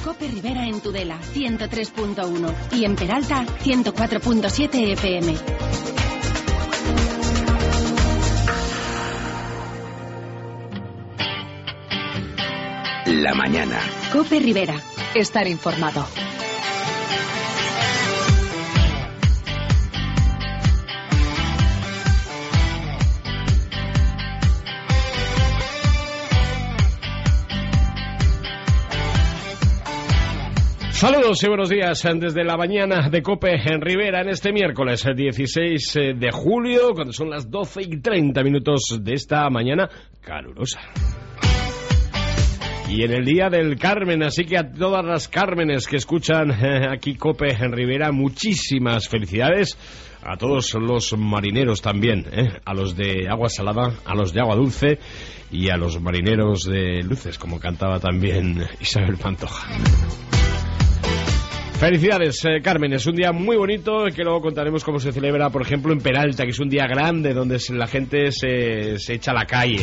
Cope Rivera en Tudela, 103.1. Y en Peralta, 104.7 FM. La mañana. Cope Rivera. Estar informado. Saludos y buenos días desde la mañana de Cope en Rivera en este miércoles 16 de julio, cuando son las 12:30 de esta mañana calurosa. Y en el Día del Carmen, así que a todas las Cármenes que escuchan aquí Cope en Rivera, muchísimas felicidades. A todos los marineros también, a los de agua salada, a los de agua dulce y a los marineros de luces, como cantaba también Isabel Pantoja. Felicidades, Carmen, es un día muy bonito que luego contaremos cómo se celebra, por ejemplo, en Peralta, que es un día grande donde la gente se echa a la calle.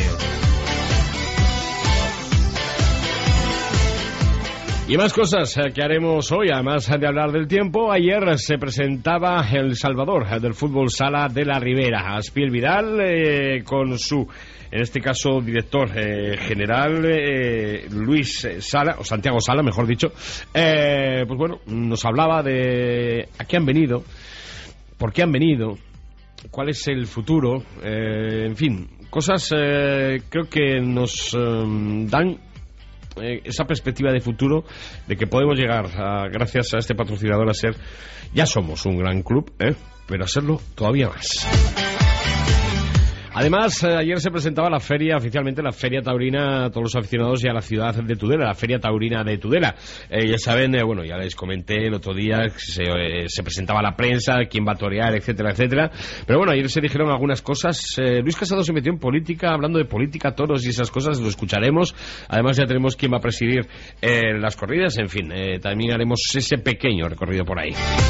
Y más cosas que haremos hoy, además de hablar del tiempo. Ayer se presentaba el Salvador del fútbol sala de la Ribera, Aspiel Vidal, con su, en este caso, director general, Luis Sala, o Santiago Sala, mejor dicho. Pues bueno, nos hablaba de a qué han venido, por qué han venido, cuál es el futuro, en fin, cosas creo que nos dan esa perspectiva de futuro de que podemos llegar, gracias a este patrocinador, a ser, ya somos un gran club, pero a serlo todavía más. Además, ayer se presentaba la feria, oficialmente la Feria Taurina a todos los aficionados y a la ciudad de Tudela, la Feria Taurina de Tudela. Ya saben, bueno, ya les comenté el otro día, se presentaba la prensa, quién va a torear, etcétera, etcétera. Pero bueno, ayer se dijeron algunas cosas. Luis Casado se metió en política, hablando de política, toros y esas cosas, lo escucharemos. Además ya tenemos quién va a presidir las corridas, en fin, también haremos ese pequeño recorrido por ahí.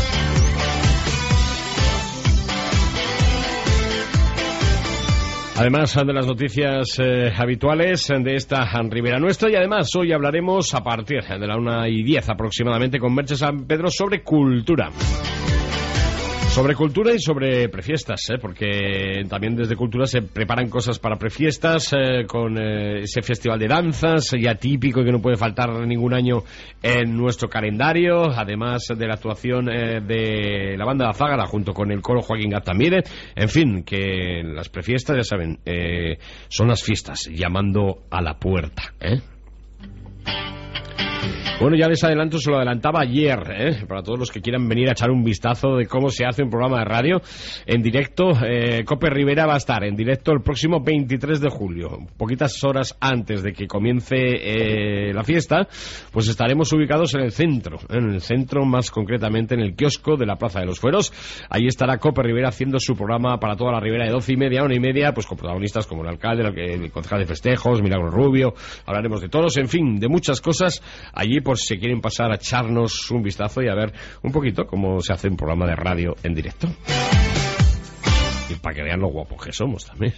Además de las noticias habituales de esta Ribera Nuestra, y además hoy hablaremos a partir de la 1:10 aproximadamente con Merche San Pedro sobre cultura. Sobre cultura y sobre prefiestas, porque también desde Cultura se preparan cosas para prefiestas, con ese festival de danzas ya típico y que no puede faltar ningún año en nuestro calendario, además de la actuación de la banda Zágara junto con el coro Joaquín Gaztamire. En fin, que las prefiestas, ya saben, son las fiestas llamando a la puerta, Bueno, ya les adelanto, se lo adelantaba ayer, para todos los que quieran venir a echar un vistazo de cómo se hace un programa de radio en directo. Cope Rivera va a estar en directo el próximo 23 de julio, poquitas horas antes de que comience la fiesta, pues estaremos ubicados en el centro, más concretamente en el kiosco de la Plaza de los Fueros. Ahí estará Cope Rivera haciendo su programa para toda la Ribera de 12:30 a 1:30, pues con protagonistas como el alcalde, el concejal de festejos, Milagro Rubio, hablaremos de toros, en fin, de muchas cosas allí, por si quieren pasar a echarnos un vistazo y a ver un poquito cómo se hace un programa de radio en directo. Y para que vean lo guapos que somos también.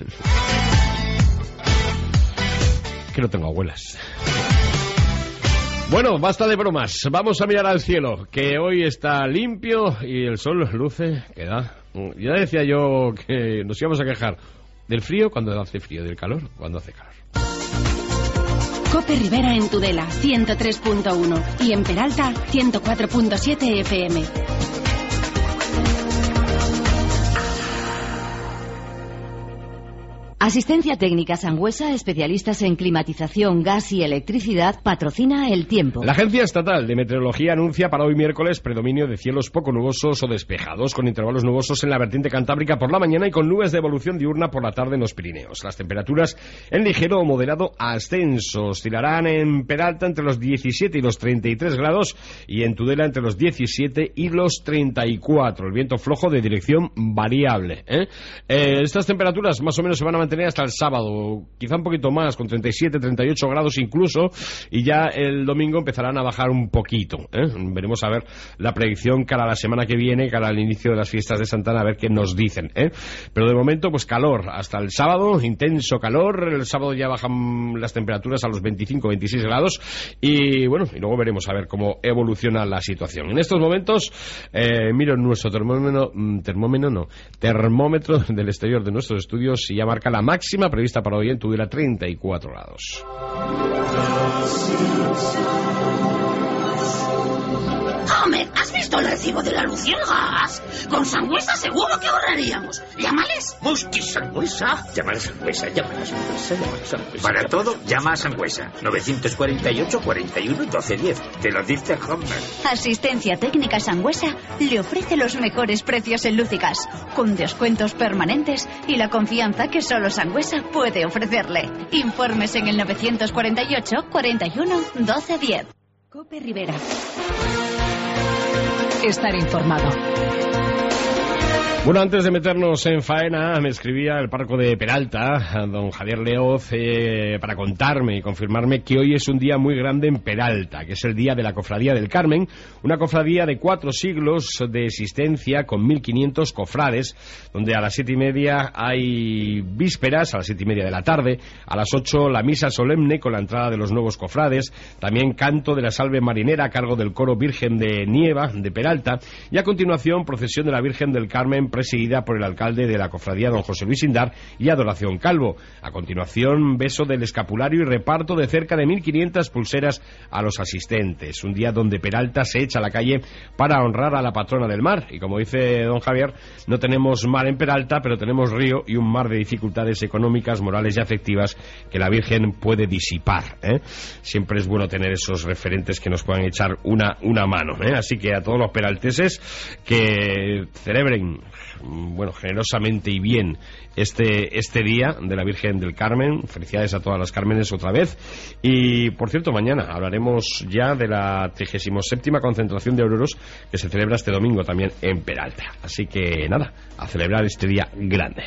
Que no tengo abuelas. Bueno, basta de bromas. Vamos a mirar al cielo, que hoy está limpio y el sol luce, que da. Ya decía yo que nos íbamos a quejar del frío cuando hace frío, del calor cuando hace calor. Cope Rivera en Tudela, 103.1. Y en Peralta, 104.7 FM. Asistencia Técnica Sangüesa, especialistas en climatización, gas y electricidad, patrocina el tiempo. La Agencia Estatal de Meteorología anuncia para hoy miércoles predominio de cielos poco nubosos o despejados, con intervalos nubosos en la vertiente cantábrica por la mañana y con nubes de evolución diurna por la tarde en los Pirineos. Las temperaturas en ligero o moderado ascenso oscilarán en Peralta entre los 17 y los 33 grados y en Tudela entre los 17 y los 34. El viento flojo de dirección variable. Estas temperaturas más o menos se van a mantener mantener hasta el sábado, quizá un poquito más, con 37, 38 grados incluso, y ya el domingo empezarán a bajar un poquito, ¿eh? Veremos a ver la predicción cara a la semana que viene, cara al inicio de las fiestas de Santana, a ver qué nos dicen, ¿eh? Pero de momento, pues calor hasta el sábado, intenso calor. El sábado ya bajan las temperaturas a los 25, 26 grados, y bueno, y luego veremos a ver cómo evoluciona la situación. En estos momentos, miro nuestro termómetro del exterior de nuestros estudios, y ya marca la máxima prevista para hoy en Tudela, 34 grados. Homer, ¿has visto el recibo de la luz y el gas? Con Sangüesa seguro que ahorraríamos. Llámales. Hostia, Sangüesa. Llamar a Sangüesa, llamar a Sangüesa, llamar a Sangüesa. Para todo, llama a Sangüesa. 948 41 1210. Te lo dice Homer. Asistencia Técnica Sangüesa le ofrece los mejores precios en luz y gas, con descuentos permanentes y la confianza que solo Sangüesa puede ofrecerle. Informes en el 948 41 1210. Cope Rivera. Estar informado. Bueno, antes de meternos en faena, me escribía el párroco de Peralta, don Javier Leoz, para contarme y confirmarme que hoy es un día muy grande en Peralta, que es el día de la Cofradía del Carmen, una cofradía de 4 siglos de existencia con 1.500 cofrades, donde a las 7:30 hay vísperas, a las 7:30 de la tarde, a las 8 la misa solemne con la entrada de los nuevos cofrades, también canto de la salve marinera a cargo del coro Virgen de Nieva de Peralta, y a continuación procesión de la Virgen del Carmen presidida por el alcalde de la cofradía, don José Luis Indar, y adoración Calvo. A continuación, beso del escapulario y reparto de cerca de 1.500 pulseras a los asistentes. Un día donde Peralta se echa a la calle para honrar a la patrona del mar. Y como dice don Javier, no tenemos mar en Peralta, pero tenemos río y un mar de dificultades económicas, morales y afectivas que la Virgen puede disipar, ¿eh? Siempre es bueno tener esos referentes que nos puedan echar una mano, ¿eh? Así que a todos los peralteses que celebren, bueno, generosamente y bien este día de la Virgen del Carmen. Felicidades a todas las Cármenes otra vez. Y por cierto, mañana hablaremos ya de la 37ª concentración de auroros que se celebra este domingo también en Peralta. Así que nada, a celebrar este día grande.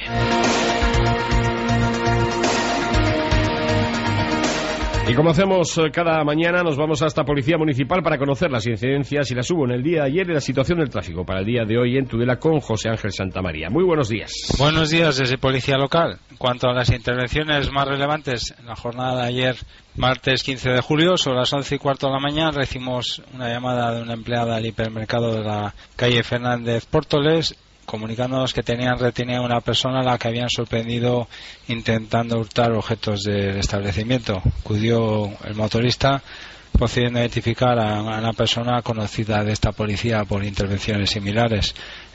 Y como hacemos cada mañana, nos vamos hasta Policía Municipal para conocer las incidencias y las hubo en el día de ayer y la situación del tráfico para el día de hoy en Tudela con José Ángel Santamaría. Muy buenos días. Buenos días desde Policía Local. En cuanto a las intervenciones más relevantes, en la jornada de ayer, martes 15 de julio, sobre las 11:15 de la mañana, recibimos una llamada de una empleada del hipermercado de la calle Fernández Pórtoles, comunicándonos que tenían retenida a una persona a la que habían sorprendido intentando hurtar objetos del establecimiento. Acudió el motorista procediendo a identificar a una persona conocida de esta policía por intervenciones similares.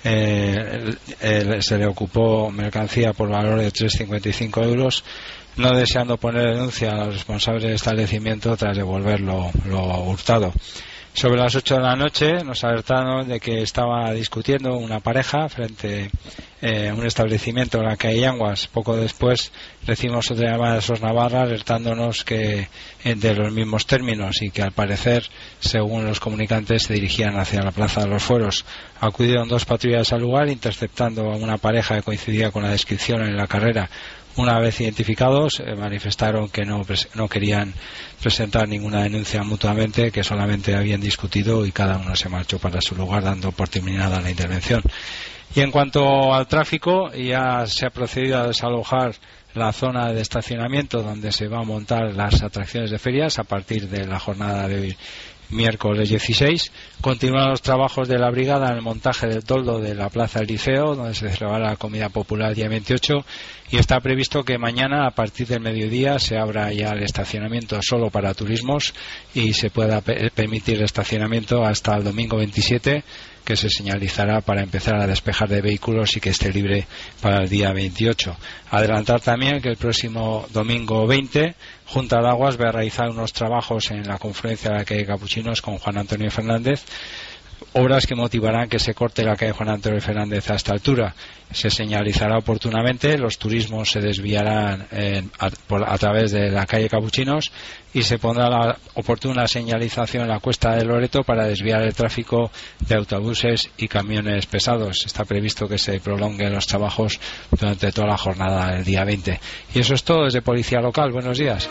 Se le ocupó mercancía por valor de 3,55 euros, no deseando poner denuncia a los responsables del establecimiento tras devolver lo hurtado. Sobre las 8 de la noche nos alertaron de que estaba discutiendo una pareja frente a un establecimiento en la calle Anguas. Poco después recibimos otra llamada de SOS Navarra alertándonos que de los mismos términos y que al parecer, según los comunicantes, se dirigían hacia la Plaza de los Fueros. Acudieron 2 patrullas al lugar interceptando a una pareja que coincidía con la descripción en la carrera. Una vez identificados, manifestaron que no querían presentar ninguna denuncia mutuamente, que solamente habían discutido y cada uno se marchó para su lugar, dando por terminada la intervención. Y en cuanto al tráfico, ya se ha procedido a desalojar la zona de estacionamiento donde se van a montar las atracciones de ferias a partir de la jornada de hoy, miércoles 16. Continúan los trabajos de la brigada en el montaje del toldo de la Plaza del Liceo, donde se celebrará la comida popular el día 28, y está previsto que mañana a partir del mediodía se abra ya el estacionamiento solo para turismos y se pueda permitir el estacionamiento hasta el domingo 27, que se señalizará para empezar a despejar de vehículos y que esté libre para el día 28. Adelantar también que el próximo domingo 20, Junta de Aguas va a realizar unos trabajos en la confluencia de la calle Capuchinos con Juan Antonio Fernández, obras que motivarán que se corte la calle Juan Antonio Fernández a esta altura. Se señalizará oportunamente, los turismos se desviarán a través de la calle Capuchinos y se pondrá la oportuna señalización en la Cuesta de Loreto para desviar el tráfico de autobuses y camiones pesados. Está previsto que se prolonguen los trabajos durante toda la jornada del día 20. Y eso es todo desde Policía Local. Buenos días.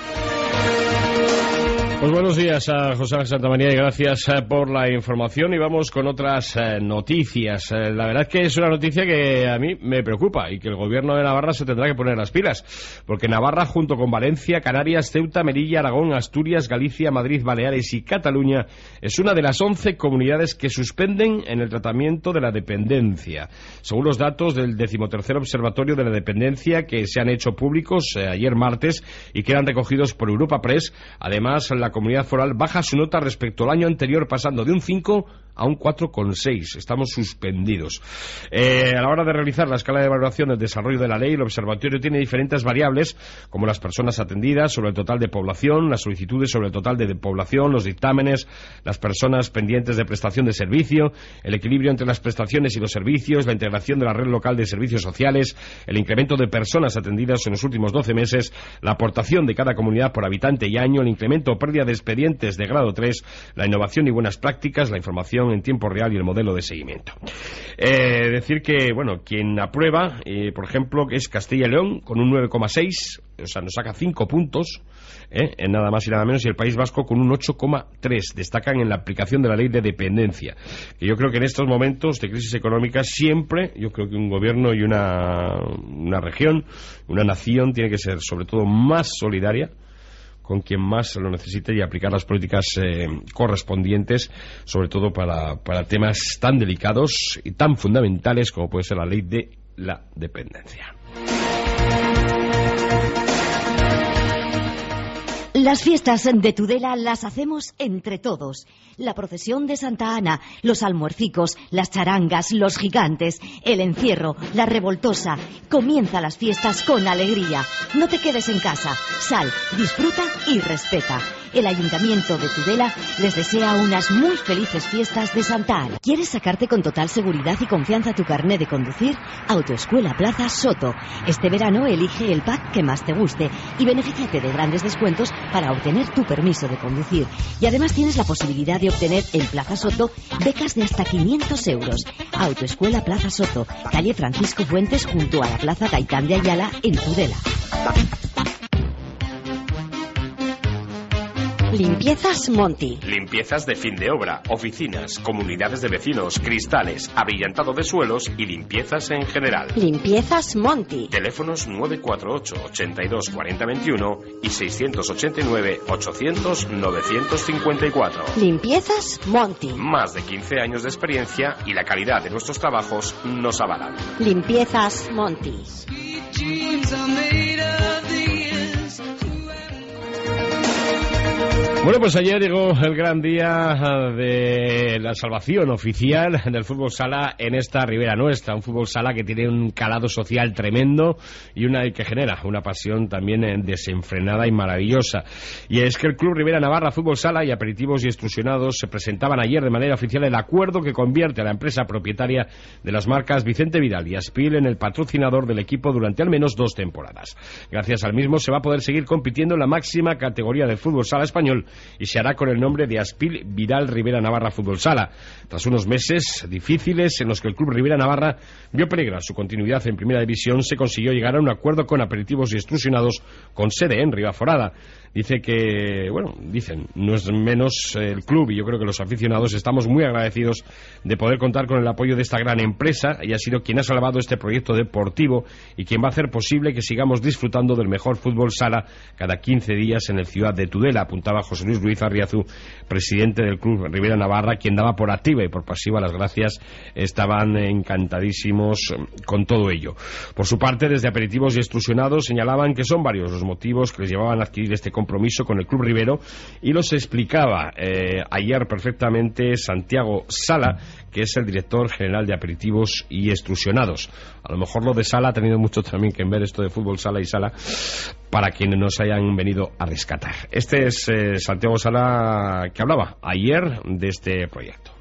Pues buenos días a José Ángel Santamaría y gracias por la información, y vamos con otras noticias. La verdad es que es una noticia que a mí me preocupa y que el gobierno de Navarra se tendrá que poner las pilas, porque Navarra, junto con Valencia, Canarias, Ceuta, Melilla, Aragón, Asturias, Galicia, Madrid, Baleares y Cataluña, es una de las 11 comunidades que suspenden en el tratamiento de la dependencia. Según los datos del 13º Observatorio de la Dependencia, que se han hecho públicos ayer martes y que eran recogidos por Europa Press, además la comunidad foral baja su nota respecto al año anterior, pasando de un 5 a un 4,6. Estamos suspendidos. A la hora de realizar la escala de evaluación del desarrollo de la ley, el observatorio tiene diferentes variables, como las personas atendidas sobre el total de población, las solicitudes sobre el total de población, los dictámenes, las personas pendientes de prestación de servicio, el equilibrio entre las prestaciones y los servicios, la integración de la red local de servicios sociales, el incremento de personas atendidas en los últimos 12 meses, la aportación de cada comunidad por habitante y año, el incremento o pérdida de expedientes de grado 3, la innovación y buenas prácticas, la información en tiempo real y el modelo de seguimiento. Decir que, bueno, quien aprueba, por ejemplo, es Castilla y León, con un 9,6, o sea, nos saca 5 puntos, en nada más y nada menos, y el País Vasco con un 8,3. Destacan en la aplicación de la ley de dependencia, que yo creo que en estos momentos de crisis económica siempre, yo creo que un gobierno y una región, una nación, tiene que ser sobre todo más solidaria con quien más lo necesite y aplicar las políticas correspondientes, sobre todo para temas tan delicados y tan fundamentales como puede ser la ley de la dependencia. Las fiestas de Tudela las hacemos entre todos. La procesión de Santa Ana, los almuercicos, las charangas, los gigantes, el encierro, la revoltosa. Comienza las fiestas con alegría. No te quedes en casa. Sal, disfruta y respeta. El Ayuntamiento de Tudela les desea unas muy felices fiestas de Santa Ana. ¿Quieres sacarte con total seguridad y confianza tu carné de conducir? Autoescuela Plaza Soto. Este verano elige el pack que más te guste y benefíciate de grandes descuentos para obtener tu permiso de conducir. Y además tienes la posibilidad de obtener en Plaza Soto becas de hasta 500 euros. Autoescuela Plaza Soto, calle Francisco Fuentes, junto a la Plaza Gaitán de Ayala, en Tudela. Limpiezas Monti. Limpiezas de fin de obra, oficinas, comunidades de vecinos, cristales, abrillantado de suelos y limpiezas en general. Limpiezas Monti. Teléfonos 948 82 40 21 y 689 800 954. Limpiezas Monti. Más de 15 años de experiencia y la calidad de nuestros trabajos nos avalan. Limpiezas Monti. Bueno, pues ayer llegó el gran día de la salvación oficial del fútbol sala en esta Ribera Nuestra, un fútbol sala que tiene un calado social tremendo y que genera una pasión también desenfrenada y maravillosa. Y es que el Club Ribera Navarra Fútbol Sala y Aperitivos y Extrusionados se presentaban ayer de manera oficial el acuerdo que convierte a la empresa propietaria de las marcas Vicente Vidal y Aspil en el patrocinador del equipo durante al menos 2 temporadas. Gracias al mismo se va a poder seguir compitiendo en la máxima categoría del fútbol sala español y se hará con el nombre de Aspil Vidal Ribera Navarra Fútbol Sala. Tras unos meses difíciles en los que el Club Ribera Navarra vio peligrar su continuidad en Primera División, se consiguió llegar a un acuerdo con Aperitivos y Extrusionados con sede en Ribaforada. Dicen, no es menos el club y yo creo que los aficionados estamos muy agradecidos de poder contar con el apoyo de esta gran empresa y ha sido quien ha salvado este proyecto deportivo y quien va a hacer posible que sigamos disfrutando del mejor fútbol sala cada 15 días en el ciudad de Tudela, apuntaba José Luis Arriazu, presidente del Club Ribera Navarra, quien daba por activa y por pasiva las gracias. Estaban encantadísimos con todo ello. Por su parte, desde Aperitivos y Extrusionados señalaban que son varios los motivos que les llevaban a adquirir este compromiso con el Club Ribero y los explicaba ayer perfectamente Santiago Sala, que es el director general de Aperitivos y Extrusionados. A lo mejor lo de Sala ha tenido mucho también que ver, esto de fútbol sala y sala, para quienes nos hayan venido a rescatar. Este es Santiago Sala, que hablaba ayer de este proyecto.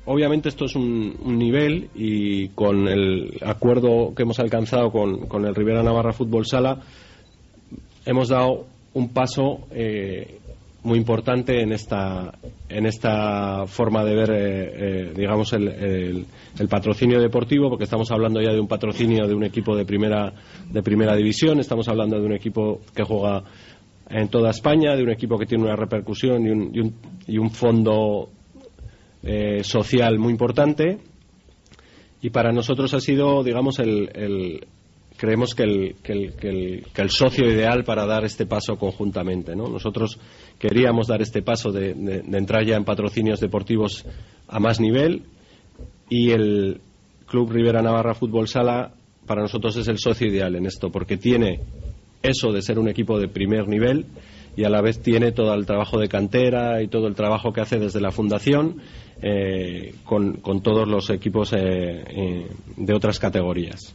obviamente esto es un nivel, y con el acuerdo que hemos alcanzado con el Ribera Navarra Fútbol Sala hemos dado un paso muy importante en esta forma de ver digamos el patrocinio deportivo, porque estamos hablando ya de un patrocinio de un equipo de primera división, estamos hablando de un equipo que juega en toda España, de un equipo que tiene una repercusión y un fondo social muy importante, y para nosotros ha sido, digamos, creemos que el socio ideal para dar este paso conjuntamente, ¿no? Nosotros queríamos dar este paso de entrar ya en patrocinios deportivos a más nivel, y el Club Ribera Navarra Fútbol Sala para nosotros es el socio ideal en esto, porque tiene eso de ser un equipo de primer nivel y a la vez tiene todo el trabajo de cantera y todo el trabajo que hace desde la fundación con todos los equipos de otras categorías.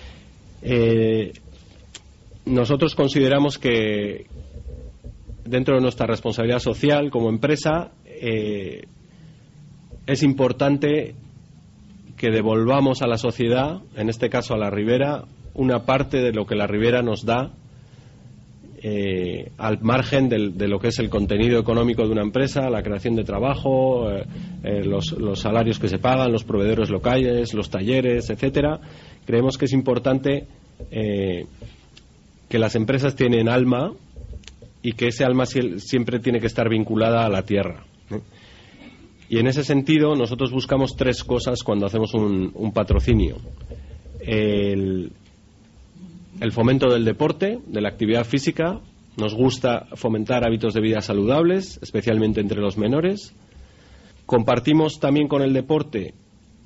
Nosotros consideramos que dentro de nuestra responsabilidad social como empresa es importante que devolvamos a la sociedad, en este caso a la Ribera, una parte de lo que la Ribera nos da al margen de lo que es el contenido económico de una empresa, la creación de trabajo, los salarios que se pagan, los proveedores locales, los talleres, etcétera. Creemos que es importante que las empresas tienen alma y que ese alma siempre tiene que estar vinculada a la tierra. Y en ese sentido nosotros buscamos tres cosas cuando hacemos un patrocinio: el fomento del deporte, de la actividad física. Nos gusta fomentar hábitos de vida saludables, especialmente entre los menores. Compartimos también con el deporte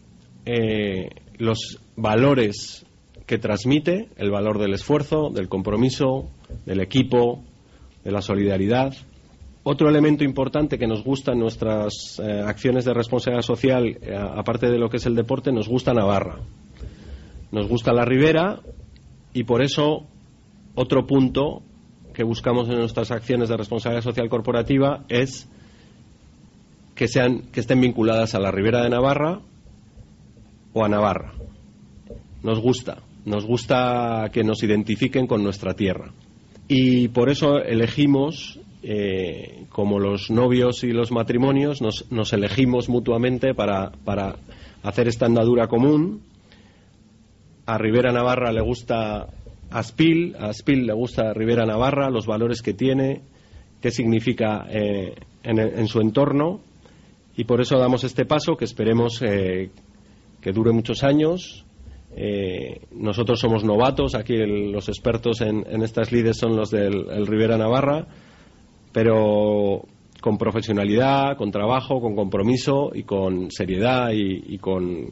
los valores que transmite, el valor del esfuerzo, del compromiso, del equipo, de la solidaridad. Otro elemento importante que nos gusta en nuestras acciones de responsabilidad social, aparte de lo que es el deporte, nos gusta Navarra. Nos gusta la Ribera, y por eso otro punto que buscamos en nuestras acciones de responsabilidad social corporativa es que estén vinculadas a la Ribera de Navarra o a Navarra. Nos gusta que nos identifiquen con nuestra tierra, y por eso elegimos, como los novios y los matrimonios, nos elegimos mutuamente para hacer esta andadura común. A Ribera Navarra le gusta Aspil, a Aspil le gusta Ribera Navarra, los valores que tiene, qué significa en su entorno, y por eso damos este paso que esperemos que dure muchos años. Nosotros somos novatos, aquí los expertos en estas lides son los del Ribera Navarra, pero con profesionalidad, con trabajo, con compromiso y con seriedad y con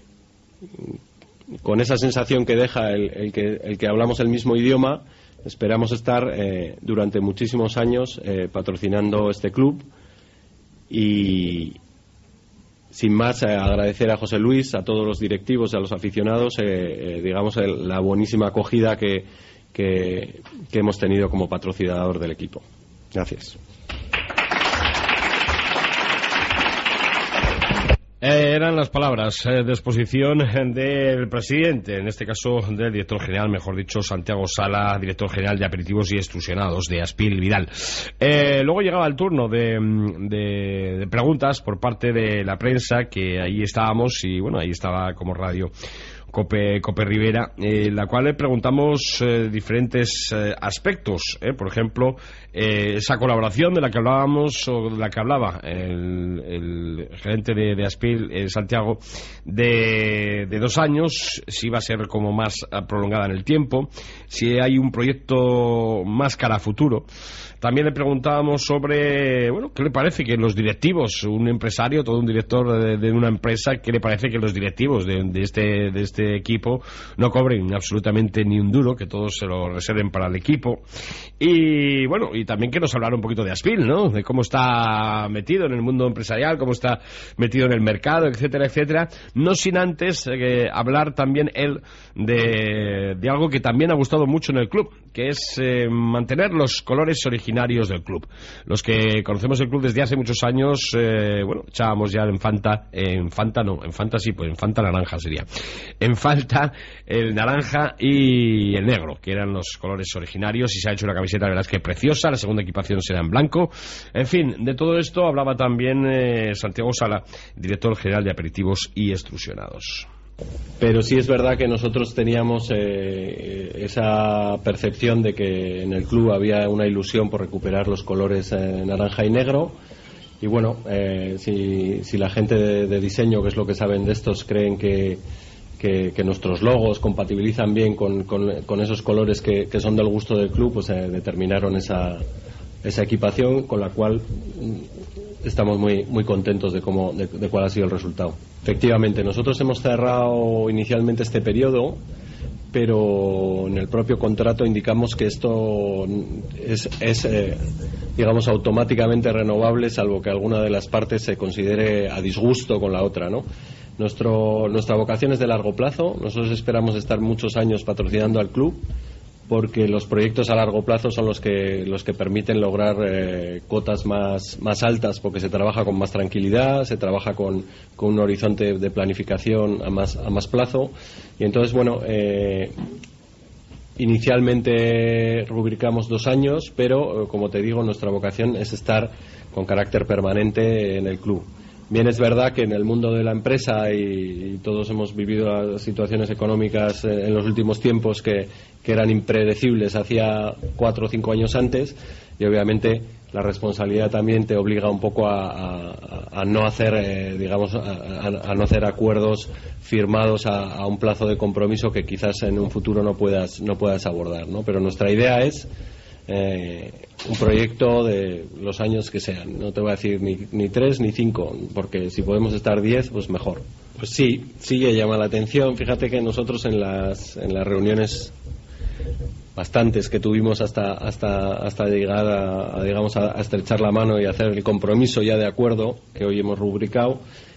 esa sensación que deja el que hablamos el mismo idioma. Esperamos estar durante muchísimos años patrocinando este club, y sin más agradecer a José Luis, a todos los directivos y a los aficionados digamos la buenísima acogida que hemos tenido como patrocinador del equipo. Gracias. Eran las palabras de exposición del presidente, en este caso del director general, mejor dicho, Santiago Sala, director general de aperitivos y extrusionados de Aspil Vidal. Luego llegaba el turno de preguntas por parte de la prensa, que ahí estábamos, y bueno, ahí estaba como radio Cope Ribera, la cual le preguntamos diferentes aspectos, por ejemplo, esa colaboración de la que hablábamos, o de la que hablaba el gerente de Aspil, Santiago, de 2 años, si va a ser como más prolongada en el tiempo, si hay un proyecto más cara a futuro. También le preguntábamos sobre, bueno, ¿qué le parece que los directivos, un empresario, todo un director de una empresa, qué le parece que los directivos de este equipo no cobren absolutamente ni un duro, que todos se lo reserven para el equipo? Y bueno, y también que nos hablara un poquito de Aspil, ¿no? De cómo está metido en el mundo empresarial, cómo está metido en el mercado, etcétera, etcétera. No sin antes hablar también él de algo que también ha gustado mucho en el club, que es mantener los colores originales originarios del club. Los que conocemos el club desde hace muchos años, echábamos ya en Fanta naranja sería. En falta el naranja y el negro, que eran los colores originarios, y se ha hecho una camiseta, la verdad es que preciosa. La segunda equipación será en blanco. En fin, de todo esto hablaba también Santiago Sala, director general de aperitivos y extrusionados. Pero sí es verdad que nosotros teníamos esa percepción de que en el club había una ilusión por recuperar los colores naranja y negro. Y bueno, si la gente de diseño, que es lo que saben de estos, creen que nuestros logos compatibilizan bien con esos colores que son del gusto del club, pues determinaron esa equipación, con la cual estamos muy contentos de cuál ha sido el resultado. Efectivamente, nosotros hemos cerrado inicialmente este periodo, pero en el propio contrato indicamos que esto es digamos, automáticamente renovable, salvo que alguna de las partes se considere a disgusto con la otra, ¿no? Nuestra vocación es de largo plazo. Nosotros esperamos estar muchos años patrocinando al club, porque los proyectos a largo plazo son los que permiten lograr cotas más altas, porque se trabaja con más tranquilidad, se trabaja con un horizonte de planificación a más plazo. Y entonces, bueno, inicialmente rubricamos 2 años, pero como te digo, nuestra vocación es estar con carácter permanente en el club. Bien, es verdad que en el mundo de la empresa, y todos hemos vivido situaciones económicas en los últimos tiempos que eran impredecibles hacía 4 o 5 años antes, y obviamente la responsabilidad también te obliga un poco a no hacer, a no hacer acuerdos firmados a un plazo de compromiso que quizás en un futuro no puedas abordar, ¿no? Pero nuestra idea es un proyecto de los años que sean. No te voy a decir ni 3 ni 5, porque si podemos estar 10, pues mejor. Pues sí que llama la atención. Fíjate que nosotros en las reuniones bastantes que tuvimos hasta llegar a estrechar la mano y hacer el compromiso ya de acuerdo que hoy hemos rubricado,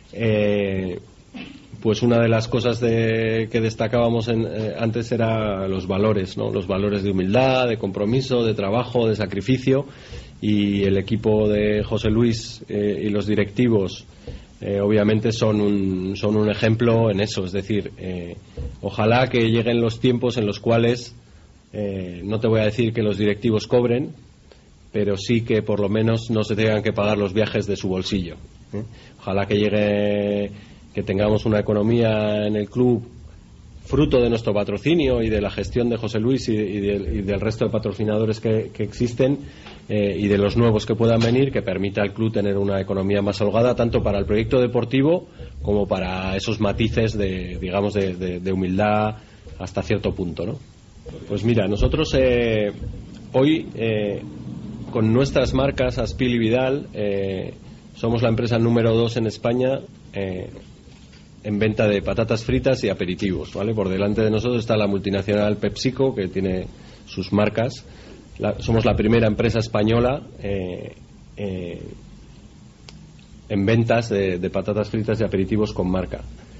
pues una de las cosas que destacábamos antes era los valores, ¿no? Los valores de humildad, de compromiso, de trabajo, de sacrificio, y el equipo de José Luis y los directivos obviamente son un ejemplo en eso. Es decir, ojalá que lleguen los tiempos en los cuales no te voy a decir que los directivos cobren, pero sí que por lo menos no se tengan que pagar los viajes de su bolsillo. Ojalá que tengamos una economía en el club fruto de nuestro patrocinio y de la gestión de José Luis y del resto de patrocinadores que existen, y de los nuevos que puedan venir, que permita al club tener una economía más holgada, tanto para el proyecto deportivo como para esos matices de humildad hasta cierto punto, ¿no? Pues mira, nosotros hoy con nuestras marcas Aspil y Vidal somos la empresa número 2 en España en venta de patatas fritas y aperitivos, ¿vale? Por delante de nosotros está la multinacional PepsiCo, que tiene sus marcas. Somos la primera empresa española en ventas de patatas fritas y aperitivos con marca.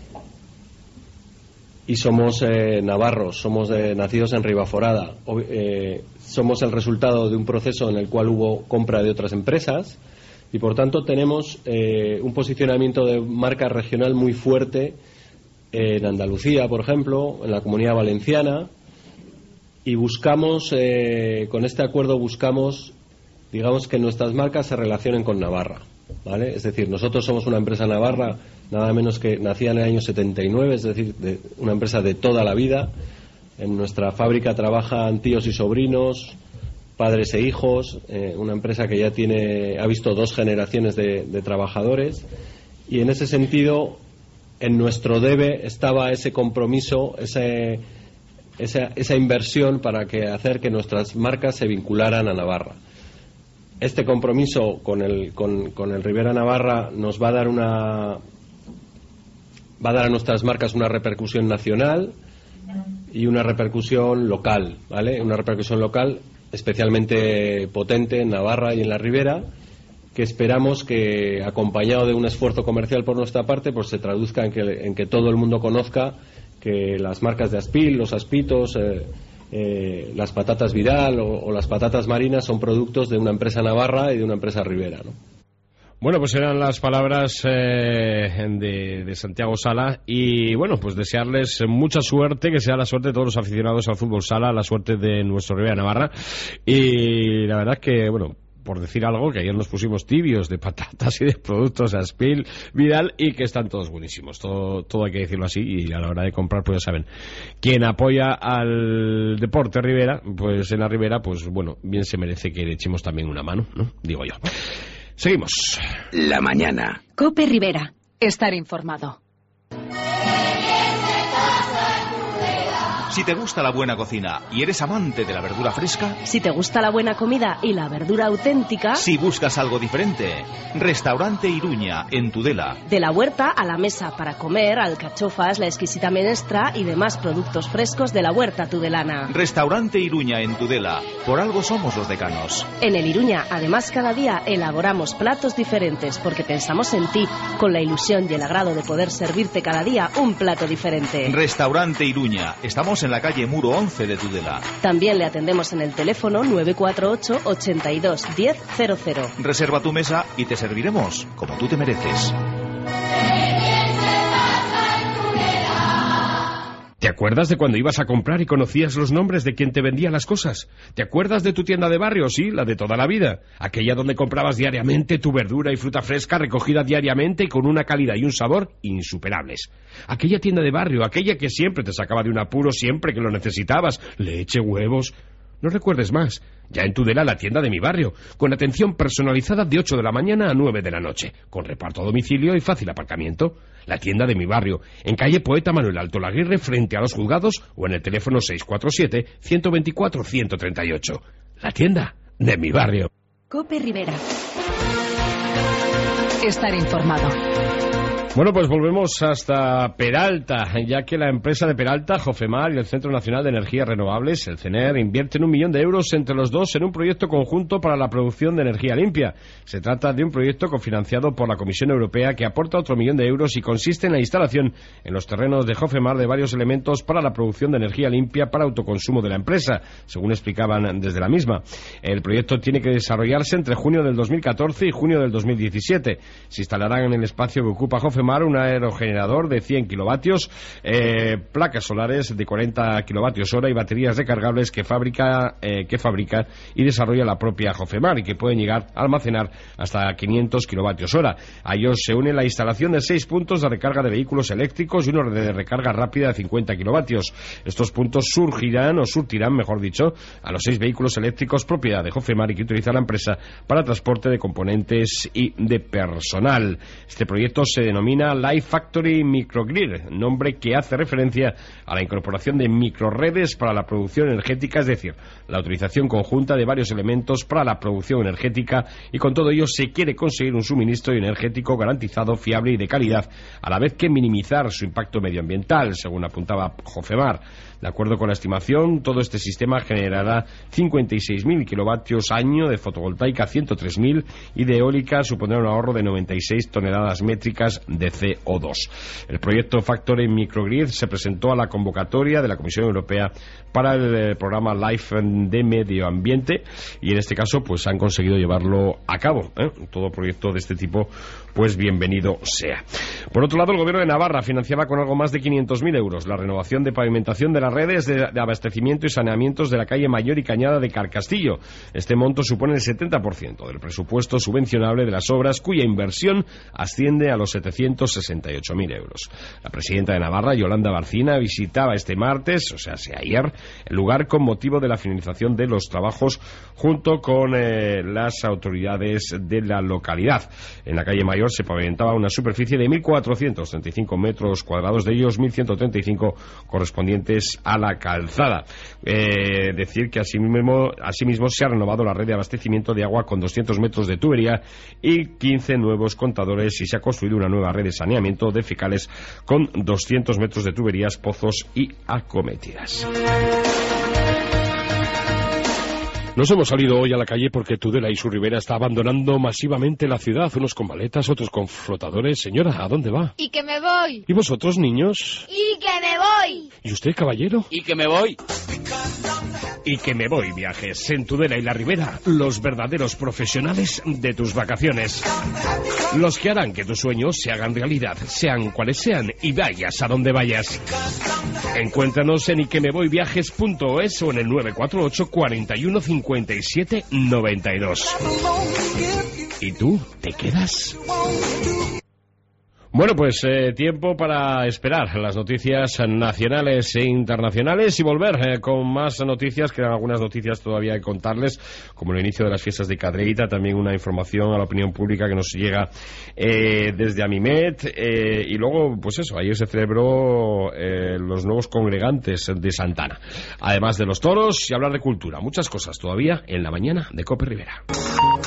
Y somos navarros, somos nacidos en Ribaforada. Somos el resultado de un proceso en el cual hubo compra de otras empresas, y por tanto tenemos un posicionamiento de marca regional muy fuerte en Andalucía, por ejemplo, en la Comunidad Valenciana, y buscamos, con este acuerdo buscamos, digamos, que nuestras marcas se relacionen con Navarra, ¿vale? Es decir, nosotros somos una empresa navarra, nada menos que nacida en el año 79, es decir, una empresa de toda la vida. En nuestra fábrica trabajan tíos y sobrinos, padres e hijos, una empresa que ya ha visto 2 generaciones de trabajadores, y en ese sentido en nuestro debe estaba ese compromiso, esa inversión para hacer que nuestras marcas se vincularan a Navarra. Este compromiso con el Ribera Navarra nos va a dar a nuestras marcas una repercusión nacional y una repercusión local, ¿vale? Una repercusión local especialmente potente en Navarra y en la Ribera, que esperamos que, acompañado de un esfuerzo comercial por nuestra parte, pues se traduzca en que todo el mundo conozca que las marcas de Aspil, los Aspitos, las patatas Vidal o las patatas marinas son productos de una empresa navarra y de una empresa ribera, ¿no? Bueno, pues eran las palabras de Santiago Sala y bueno, pues desearles mucha suerte, que sea la suerte de todos los aficionados al fútbol sala, la suerte de nuestro Ribera Navarra. Y la verdad que, bueno, por decir algo, que ayer nos pusimos tibios de patatas y de productos Aspil, Vidal, y que están todos buenísimos. Todo hay que decirlo así, y a la hora de comprar, pues ya saben, quien apoya al deporte Ribera, pues en la Ribera, pues bueno, bien se merece que le echemos también una mano, ¿no? Digo yo. Seguimos. La mañana. COPE Ribera. Estar informado. Si te gusta la buena cocina y eres amante de la verdura fresca, si te gusta la buena comida y la verdura auténtica, si buscas algo diferente, Restaurante Iruña, en Tudela. De la huerta a la mesa para comer, alcachofas, la exquisita menestra y demás productos frescos de la huerta tudelana. Restaurante Iruña, en Tudela. Por algo somos los decanos. En el Iruña, además, cada día elaboramos platos diferentes porque pensamos en ti, con la ilusión y el agrado de poder servirte cada día un plato diferente. Restaurante Iruña. Estamos en la calle Muro 11 de Tudela. También le atendemos en el teléfono 948 82 1000. Reserva tu mesa y te serviremos como tú te mereces. ¿Te acuerdas de cuando ibas a comprar y conocías los nombres de quien te vendía las cosas? ¿Te acuerdas de tu tienda de barrio? Sí, la de toda la vida. Aquella donde comprabas diariamente tu verdura y fruta fresca recogida diariamente y con una calidad y un sabor insuperables. Aquella tienda de barrio, aquella que siempre te sacaba de un apuro siempre que lo necesitabas. Leche, huevos... No recuerdes más. Ya en Tudela, la tienda de mi barrio, con atención personalizada de 8 de la mañana a 9 de la noche, con reparto a domicilio y fácil aparcamiento. La tienda de mi barrio, en calle Poeta Manuel Alto Laguirre, frente a los juzgados, o en el teléfono 647-124-138. La tienda de mi barrio. COPE Ribera. Estar informado. Bueno, pues volvemos hasta Peralta, ya que la empresa de Peralta, Jofemar y el Centro Nacional de Energías Renovables, el CNER, invierten 1 millón de euros entre los dos en un proyecto conjunto para la producción de energía limpia. Se trata de un proyecto cofinanciado por la Comisión Europea que aporta otro 1 millón de euros y consiste en la instalación en los terrenos de Jofemar de varios elementos para la producción de energía limpia para autoconsumo de la empresa, según explicaban desde la misma. El proyecto tiene que desarrollarse entre junio del 2014 y junio del 2017. Se instalarán en el espacio que ocupa Jofemar un aerogenerador de 100 kilovatios, placas solares de 40 kilovatios hora y baterías recargables que fabrica y desarrolla la propia Jofemar y que pueden llegar a almacenar hasta 500 kilovatios hora. A ellos se une la instalación de 6 puntos de recarga de vehículos eléctricos y uno de recarga rápida de 50 kilovatios. Estos puntos surtirán, mejor dicho, a los 6 vehículos eléctricos propiedad de Jofemar y que utiliza la empresa para transporte de componentes y de personal. Este proyecto se denomina Life Factory Microgrid, nombre que hace referencia a la incorporación de microredes para la producción energética, es decir, la utilización conjunta de varios elementos para la producción energética, y con todo ello se quiere conseguir un suministro energético garantizado, fiable y de calidad, a la vez que minimizar su impacto medioambiental, según apuntaba Jofemar. De acuerdo con la estimación, todo este sistema generará 56.000 kilovatios año de fotovoltaica, 103.000, y de eólica supondrá un ahorro de 96 toneladas métricas de CO2. El proyecto Factory Microgrid se presentó a la convocatoria de la Comisión Europea para el programa LIFE de Medio Ambiente y en este caso pues han conseguido llevarlo a cabo. Todo proyecto de este tipo pues bienvenido sea. Por otro lado, el Gobierno de Navarra financiaba con algo más de 500.000 euros la renovación de pavimentación de las redes de abastecimientos y saneamientos de la calle Mayor y Cañada de Carcastillo. Este monto supone el 70% del presupuesto subvencionable de las obras, cuya inversión asciende a los 768.000 euros. La presidenta de Navarra, Yolanda Barcina, visitaba este martes, o sea, ayer, el lugar con motivo de la finalización de los trabajos junto con las autoridades de la localidad. En la calle Mayor se pavimentaba una superficie de 1.435 metros cuadrados, de ellos 1.135 correspondientes a la calzada. Decir que asimismo se ha renovado la red de abastecimiento de agua con 200 metros de tubería y 15 nuevos contadores, y se ha construido una nueva red de saneamiento de fecales con 200 metros de tuberías, pozos y acometidas. Nos hemos salido hoy a la calle porque Tudela y su ribera está abandonando masivamente la ciudad, unos con maletas, otros con flotadores. Señora, ¿a dónde va? Y que me voy. ¿Y vosotros, niños? Y que me voy. ¿Y usted, caballero? Y que me voy. Y que me voy viajes. En Tudela y la Ribera, los verdaderos profesionales de tus vacaciones. Los que harán que tus sueños se hagan realidad, sean cuales sean, y vayas a donde vayas. Encuéntranos en iquemevoyviajes.es o en el 948 41 57 92. ¿Y tú te quedas? Bueno, pues tiempo para esperar las noticias nacionales e internacionales y volver con más noticias. Quedan algunas noticias todavía que contarles, como el inicio de las fiestas de Cadreita, también una información a la opinión pública que nos llega desde Amimet, y luego, pues eso, ayer se celebró los nuevos congregantes de Santa Ana, además de los toros, y hablar de cultura. Muchas cosas todavía en la mañana de COPE Rivera.